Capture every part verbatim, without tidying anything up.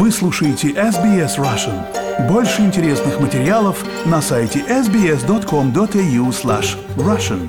Вы слушаете эс би эс Russian. Больше интересных материалов на сайте эс би эс точка ком точка эй ю слэш Russian.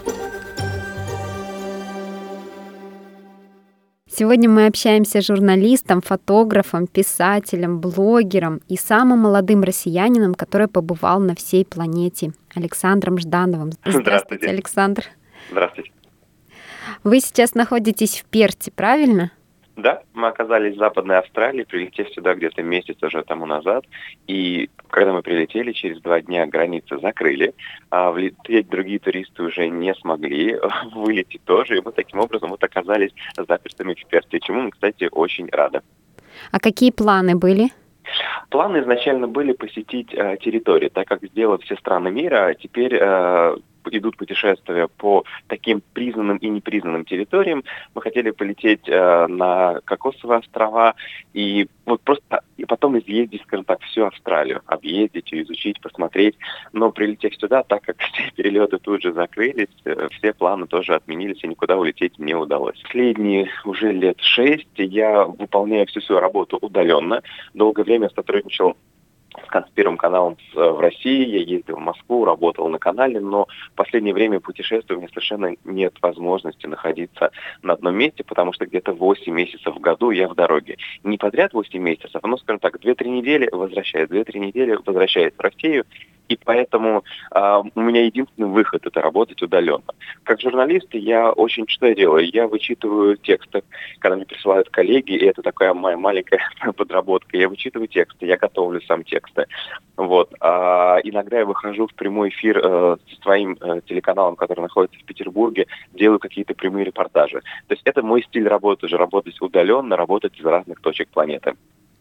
Сегодня мы общаемся с журналистом, фотографом, писателем, блогером и самым молодым россиянином, который побывал на всей планете, Александром Ждановым. Здравствуйте, Здравствуйте. Александр. Здравствуйте. Вы сейчас находитесь в Перте, правильно? Да, мы оказались в Западной Австралии, прилетев сюда где-то месяц уже тому назад. И когда мы прилетели, через два дня границы закрыли, а влететь другие туристы уже не смогли, вылететь тоже. И мы таким образом вот оказались запертыми в Перте, чему мы, кстати, очень рады. А какие планы были? Планы изначально были посетить э, территории, так как сделали все страны мира, теперь э, идут путешествия по таким признанным и непризнанным территориям. Мы хотели полететь э, на Кокосовые острова и вот просто и потом изъездить, скажем так, всю Австралию, объездить ее, изучить, посмотреть. Но прилетев сюда, так как все перелеты тут же закрылись, э, все планы тоже отменились, и никуда улететь не удалось. Последние уже лет шесть я выполняю всю свою работу удаленно. Долгое время сотрудничал с Первым каналом в России, я ездил в Москву, работал на канале, но в последнее время путешествую, у меня совершенно нет возможности находиться на одном месте, потому что где-то восемь месяцев в году я в дороге. Не подряд восемь месяцев, но, скажем так, две-три недели возвращаюсь, две-три недели возвращаюсь в Россию, и поэтому э, у меня единственный выход – это работать удаленно. Как журналист я очень что я делаю? Я вычитываю тексты, когда мне присылают коллеги, и это такая моя маленькая подработка. Я вычитываю тексты, я готовлю сам тексты. Вот. А иногда я выхожу в прямой эфир э, со своим э, телеканалом, который находится в Петербурге, делаю какие-то прямые репортажи. То есть это мой стиль работы, уже работать удаленно, работать из разных точек планеты.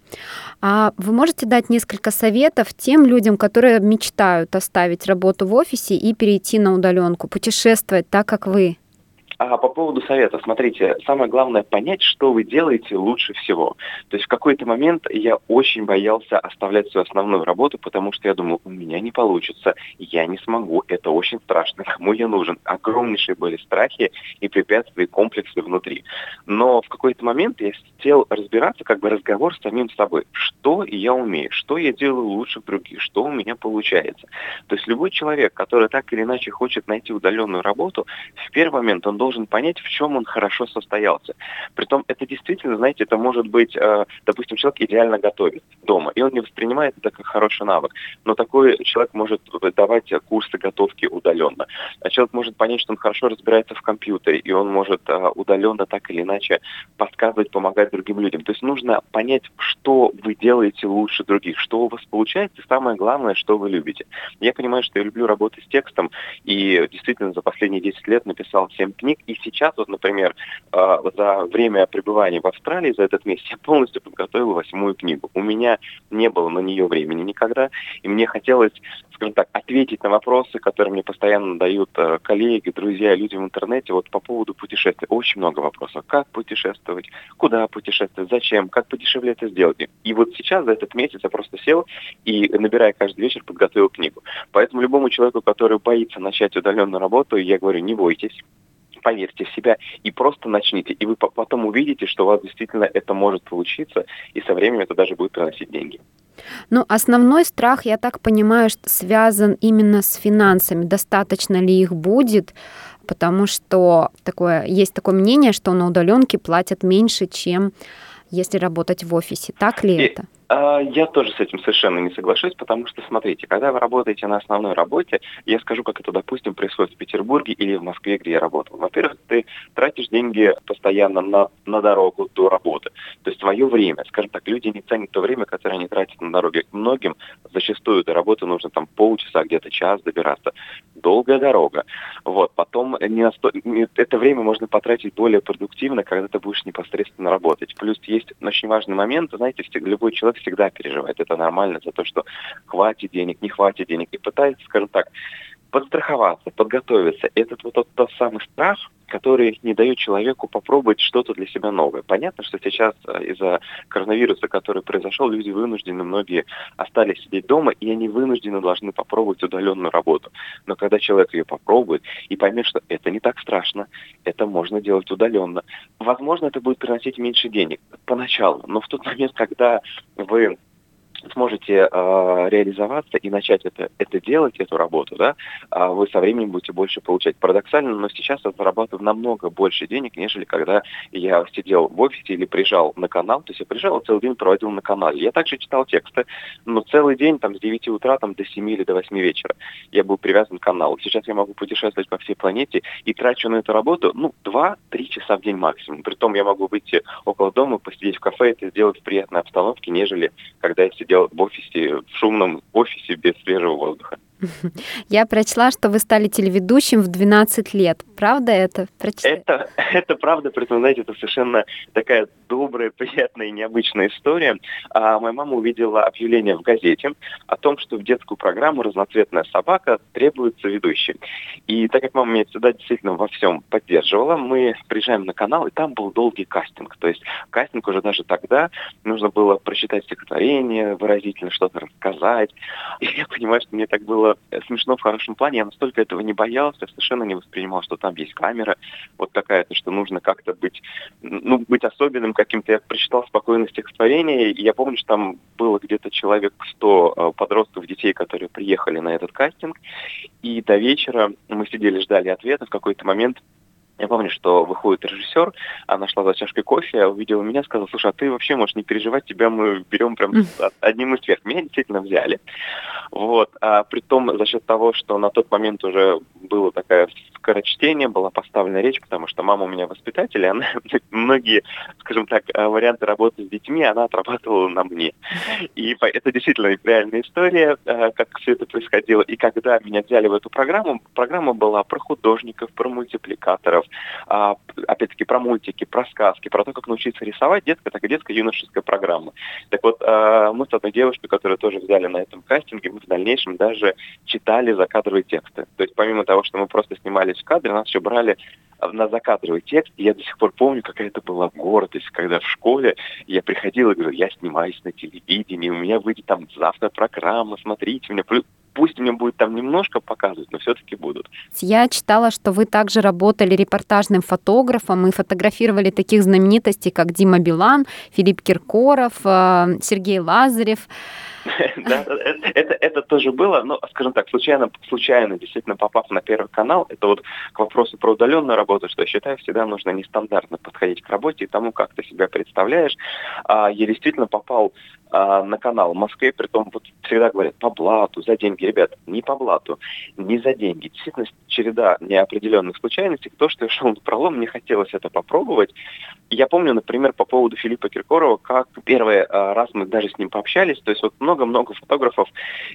А вы можете дать несколько советов тем людям, которые мечтают оставить работу в офисе и перейти на удаленку, путешествовать так, как вы? А по поводу совета, смотрите, самое главное понять, что вы делаете лучше всего. То есть в какой-то момент я очень боялся оставлять свою основную работу, потому что я думал, у меня не получится, я не смогу, это очень страшно, кому я нужен. Огромнейшие были страхи и препятствия, и комплексы внутри. Но в какой-то момент я хотел разбираться, как бы разговор с самим собой. Что я умею, что я делаю лучше других, что у меня получается. То есть любой человек, который так или иначе хочет найти удаленную работу, в первый момент он должен должен понять, в чем он хорошо состоялся. Притом это действительно, знаете, это может быть, э, допустим, человек идеально готовит дома, и он не воспринимает это как хороший навык. Но такой человек может давать курсы готовки удаленно. А человек может понять, что он хорошо разбирается в компьютере, и он может э, удаленно так или иначе подсказывать, помогать другим людям. То есть нужно понять, что вы делаете лучше других, что у вас получается, и самое главное, что вы любите. Я понимаю, что я люблю работать с текстом, и действительно за последние десять лет написал семь книг. И сейчас, вот, например, за время пребывания в Австралии, за этот месяц, я полностью подготовил восьмую книгу. У меня не было на нее времени никогда, и мне хотелось, скажем так, ответить на вопросы, которые мне постоянно дают коллеги, друзья, люди в интернете, вот по поводу путешествий. Очень много вопросов. Как путешествовать, куда путешествовать, зачем, как подешевле это сделать. И вот сейчас, за этот месяц, я просто сел и, набирая каждый вечер, подготовил книгу. Поэтому любому человеку, который боится начать удаленную работу, я говорю, не бойтесь. Поверьте в себя и просто начните. И вы потом увидите, что у вас действительно это может получиться, и со временем это даже будет приносить деньги. Ну, основной страх, я так понимаю, что связан именно с финансами. Достаточно ли их будет? Потому что такое, есть такое мнение, что на удаленке платят меньше, чем если работать в офисе. Так ли и... это? Я тоже с этим совершенно не соглашусь, потому что, смотрите, когда вы работаете на основной работе, я скажу, как это, допустим, происходит в Петербурге или в Москве, где я работал. Во-первых, ты тратишь деньги постоянно на, на дорогу до работы. То есть твое время, скажем так, люди не ценят то время, которое они тратят на дороге. Многим зачастую до работы нужно там полчаса, где-то час добираться. Долгая дорога. Вот. Потом не насто... это время можно потратить более продуктивно, когда ты будешь непосредственно работать. Плюс есть очень важный момент, знаете, любой человек всегда переживает, это нормально, за то, что хватит денег, не хватит денег, и пытается, скажем так, подстраховаться, подготовиться. Это вот тот, тот самый страх, который не дает человеку попробовать что-то для себя новое. Понятно, что сейчас из-за коронавируса, который произошел, люди вынуждены, многие остались сидеть дома, и они вынуждены должны попробовать удаленную работу. Но когда человек ее попробует и поймет, что это не так страшно, это можно делать удаленно, возможно, это будет приносить меньше денег поначалу, но в тот момент, когда вы сможете э, реализоваться и начать это, это делать, эту работу, да, а вы со временем будете больше получать. Парадоксально, но сейчас я зарабатываю намного больше денег, нежели когда я сидел в офисе или приезжал на канал. То есть я приезжал и целый день проводил на канале. Я также читал тексты, но целый день там, с девяти утра там, до семи или до восьми вечера я был привязан к каналу. Сейчас я могу путешествовать по всей планете и трачу на эту работу ну, два-три часа в день максимум. Притом я могу выйти около дома, посидеть в кафе, это сделать в приятной обстановке, нежели когда я сидел в офисе, в шумном офисе без свежего воздуха. Я прочла, что вы стали телеведущим в двенадцать лет. Правда это? Прочитали? Это, это правда, при этом, знаете, это совершенно такая добрая, приятная и необычная история. А, моя мама увидела объявление в газете о том, что в детскую программу «Разноцветная собака» требуется ведущий. И так как мама меня всегда действительно во всем поддерживала, мы приезжаем на канал, и там был долгий кастинг. То есть кастинг уже даже тогда нужно было прочитать стихотворение, выразительно что-то рассказать. И я понимаю, что мне так было смешно в хорошем плане. Я настолько этого не боялся, совершенно не воспринимал, что там есть камера вот такая-то, что нужно как-то быть, ну, быть особенным каким-то. Я прочитал спокойно стихотворение, и я помню, что там было где-то человек сто подростков, детей, которые приехали на этот кастинг, и до вечера мы сидели, ждали ответа. В какой-то момент я помню, что выходит режиссер, она шла за чашкой кофе, увидела меня, сказала: слушай, а ты вообще можешь не переживать, тебя мы берем прям одним из первых. Меня действительно взяли. Вот. А притом за счет того, что на тот момент уже было такое скорочтение, была поставлена речь, потому что мама у меня воспитатель, и она многие, скажем так, варианты работы с детьми она отрабатывала на мне. И это действительно реальная история, как все это происходило. И когда меня взяли в эту программу, программа была про художников, про мультипликаторов, а, опять-таки про мультики, про сказки, про то, как научиться рисовать, детская, так и детская юношеская программа. Так вот, а, мы с одной девушкой, которую тоже взяли на этом кастинге, мы в дальнейшем даже читали закадровые тексты. То есть помимо того, что мы просто снимались в кадре, нас еще брали на закадровый текст, и я до сих пор помню, какая это была гордость, когда в школе я приходил и говорю: я снимаюсь на телевидении, у меня выйдет там завтра программа, смотрите меня. Пусть мне будет там немножко показывать, но все-таки будут. Я читала, что вы также работали репортажным фотографом и фотографировали таких знаменитостей, как Дима Билан, Филипп Киркоров, Сергей Лазарев. Да, это, это, это тоже было, но, скажем так, случайно, случайно, действительно, попав на Первый канал, это вот к вопросу про удаленную работу, что я считаю, всегда нужно нестандартно подходить к работе и тому, как ты себя представляешь. А, я действительно попал а, на канал в Москве, притом вот всегда говорят: по блату, за деньги. Ребят, не по блату, не за деньги. Действительно, череда неопределенных случайностей. То, что я шел на пролом, мне хотелось это попробовать. И я помню, например, по поводу Филиппа Киркорова, как первый а, раз мы даже с ним пообщались, то есть вот много-много фотографов,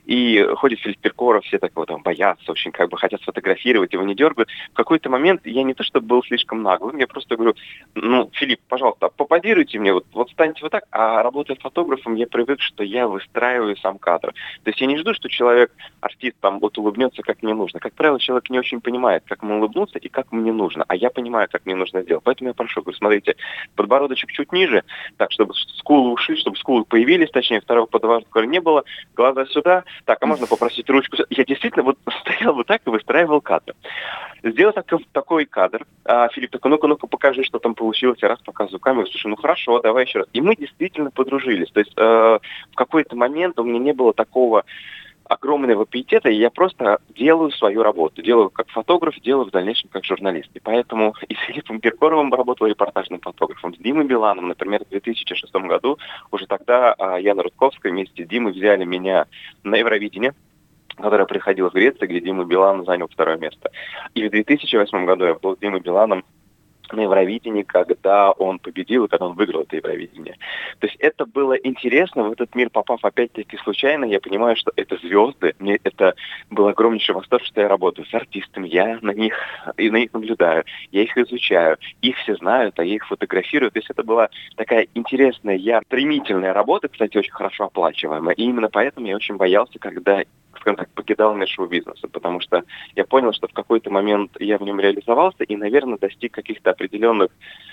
и ходит Филипп Киркоров, все так вот там боятся, очень как бы хотят сфотографировать, его не дергают. В какой-то момент я не то чтобы был слишком наглым, я просто говорю: ну, Филипп, пожалуйста, попозируйте мне, вот, вот станьте вот так, а работая фотографом, я привык, что я выстраиваю сам кадр. То есть я не жду, что человек, артист, там вот улыбнется, как мне нужно. Как правило, человек не очень понимает, как ему улыбнуться и как мне нужно, а я понимаю, как мне нужно сделать. Поэтому я прошу, говорю: смотрите, подбородочек чуть ниже, так, чтобы скулы ушли, чтобы скулы появились, точнее, второго подбородка не было, глаза сюда, так, а можно попросить ручку? Я действительно вот стоял вот так и выстраивал кадр. Сделал так, такой кадр, а Филипп такой: ну-ка, ну-ка, покажи, что там получилось. Я раз показываю камеру: слушай, ну хорошо, давай еще раз. И мы действительно подружились. То есть э, в какой-то момент у меня не было такого огромного пиетета, и я просто делаю свою работу. Делаю как фотограф, делаю в дальнейшем как журналист. И поэтому и с Филиппом Киркоровым работал репортажным фотографом, с Димой Биланом, например, в две тысячи шестом году. Уже тогда а, Яна Рудковская вместе с Димой взяли меня на Евровидение, которое приходило в Греции, где Дима Билан занял второе место. И в две тысячи восьмом году я был с Димой Биланом на Евровидении, когда он победил и когда он выиграл это Евровидение. То есть это было интересно, в этот мир попав опять-таки случайно, я понимаю, что это звезды, мне это был огромнейший восторг, что я работаю с артистами, я на них, и на них наблюдаю, я их изучаю, их все знают, а я их фотографирую. То есть это была такая интересная, я стремительная работа, кстати, очень хорошо оплачиваемая, и именно поэтому я очень боялся, когда скажем так, покидал мир шоу-бизнеса, потому что я понял, что в какой-то момент я в нем реализовался и, наверное, достиг каких-то определенных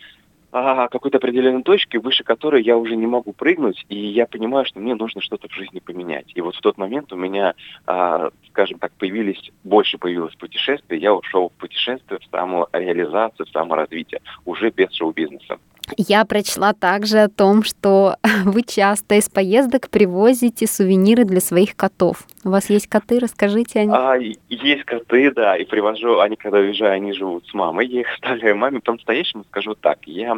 а, какой-то определенной точки, выше которой я уже не могу прыгнуть, и я понимаю, что мне нужно что-то в жизни поменять. И вот в тот момент у меня, а, скажем так, появились, больше появилось путешествий, я ушел в путешествие, в самореализацию, в саморазвитие, уже без шоу-бизнеса. Я прочла также о том, что вы часто из поездок привозите сувениры для своих котов. У вас есть коты? Расскажите о них. А, есть коты, да, и привожу, они, когда уезжаю, они живут с мамой, я их оставляю маме. По-настоящему скажу так, я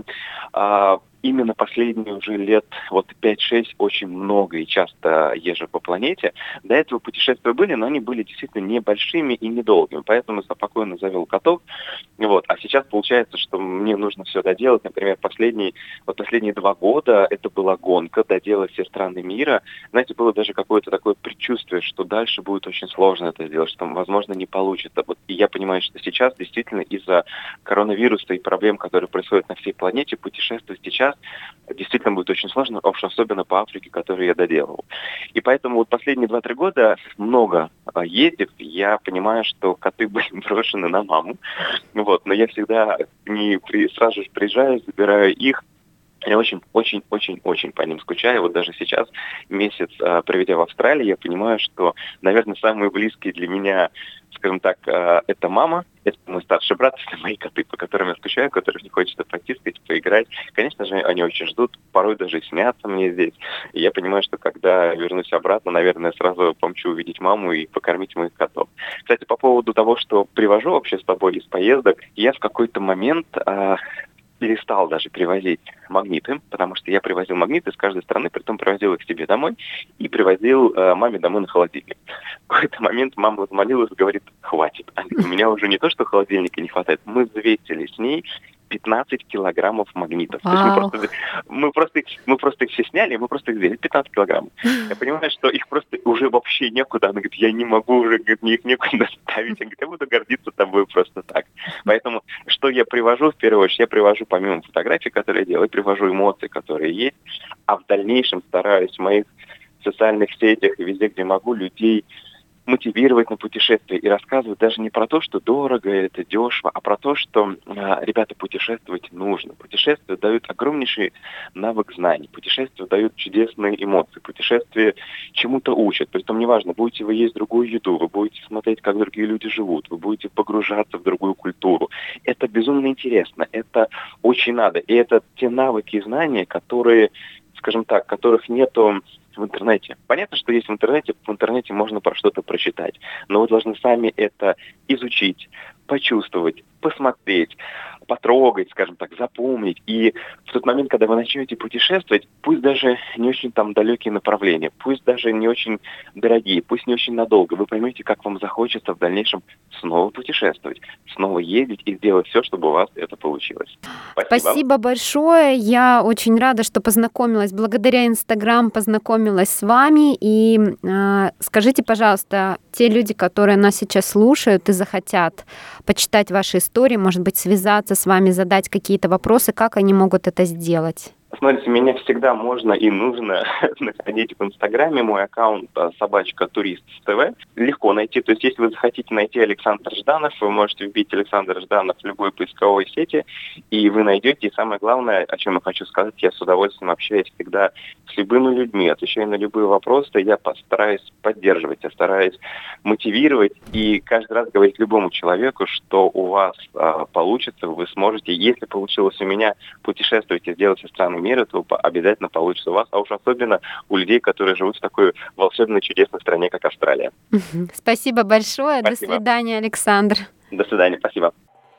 а, именно последние уже лет вот пять-шесть очень много и часто езжу по планете. До этого путешествия были, но они были действительно небольшими и недолгими, поэтому спокойно завел котов. Вот. А сейчас получается, что мне нужно все доделать. Например, последние, вот последние два года это была гонка, доделать все страны мира. Знаете, было даже какое-то такое предчувствие, что дальше будет очень сложно это сделать, что, возможно, не получится. Вот. И я понимаю, что сейчас действительно из-за коронавируса и проблем, которые происходят на всей планете, путешествовать сейчас действительно будет очень сложно, уж особенно по Африке, которую я доделал. И поэтому вот последние два-три года много ездив, я понимаю, что коты были брошены на маму. Вот, но я всегда не при, сразу же приезжаю, забираю их. Я очень-очень-очень-очень по ним скучаю. Вот даже сейчас, месяц а, проведя в Австралии, я понимаю, что, наверное, самые близкие для меня, скажем так, а, это мама, это мой старший брат, это мои коты, по которым я скучаю, которых не хочется потискать, поиграть. Конечно же, они очень ждут, порой даже снятся мне здесь. И я понимаю, что когда вернусь обратно, наверное, сразу помчу увидеть маму и покормить моих котов. Кстати, по поводу того, что привожу вообще с собой из поездок, я в какой-то момент... А, перестал даже привозить магниты, потому что я привозил магниты с каждой страны, притом привозил их себе домой и привозил э, маме домой на холодильник. В какой-то момент мама взмолилась и говорит, хватит. У меня уже не то, что холодильника не хватает, мы взвесили с ней пятнадцать килограммов магнитов. То есть мы просто, мы, просто их, мы просто их все сняли, мы просто их взяли, пятнадцать килограммов. Я понимаю, что их просто уже вообще некуда. Она говорит, я не могу уже, говорит, мне их некуда ставить. Я, говорит, я буду гордиться тобой просто так. Поэтому, что я привожу, в первую очередь, я привожу помимо фотографий, которые я делаю, я привожу эмоции, которые есть, а в дальнейшем стараюсь в моих социальных сетях и везде, где могу, людей мотивировать на путешествие и рассказывать даже не про то, что дорого, это дешево, а про то, что, э, ребята, путешествовать нужно. Путешествия дают огромнейший навык знаний, путешествия дают чудесные эмоции, путешествия чему-то учат. Притом неважно, будете вы есть другую еду, вы будете смотреть, как другие люди живут, вы будете погружаться в другую культуру. Это безумно интересно, это очень надо. И это те навыки и знания, которые, скажем так, которых нету в интернете. Понятно, что есть в интернете, в интернете можно про что-то прочитать, но вы должны сами это изучить, почувствовать, посмотреть, потрогать, скажем так, запомнить. И в тот момент, когда вы начнете путешествовать, пусть даже не очень там далекие направления, пусть даже не очень дорогие, пусть не очень надолго, вы поймете, как вам захочется в дальнейшем снова путешествовать, снова ездить и сделать все, чтобы у вас это получилось. Спасибо. Спасибо большое. Я очень рада, что познакомилась. Благодаря Инстаграм познакомилась с вами. И э, скажите, пожалуйста, те люди, которые нас сейчас слушают и захотят почитать ваши истории, может быть, связаться с вами, задать какие-то вопросы, как они могут это сделать? Смотрите, меня всегда можно и нужно находить в Инстаграме. Мой аккаунт собачка турист ТВ. Легко найти. То есть, если вы захотите найти Александр Жданов, вы можете вбить Александр Жданов в любой поисковой сети, и вы найдете. И самое главное, о чем я хочу сказать, я с удовольствием общаюсь всегда с любыми людьми, отвечаю на любые вопросы. Я постараюсь поддерживать, я стараюсь мотивировать и каждый раз говорить любому человеку, что у вас а, получится, вы сможете. Если получилось у меня путешествовать и сделать все страны мира, то обязательно получится у вас, а уж особенно у людей, которые живут в такой волшебной, чудесной стране, как Австралия. Спасибо большое. Спасибо. До свидания, Александр. До свидания. Спасибо.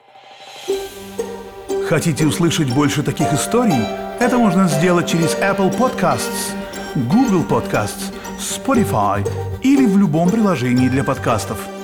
Хотите услышать больше таких историй? Это можно сделать через Apple Podcasts, Google Podcasts, Spotify или в любом приложении для подкастов.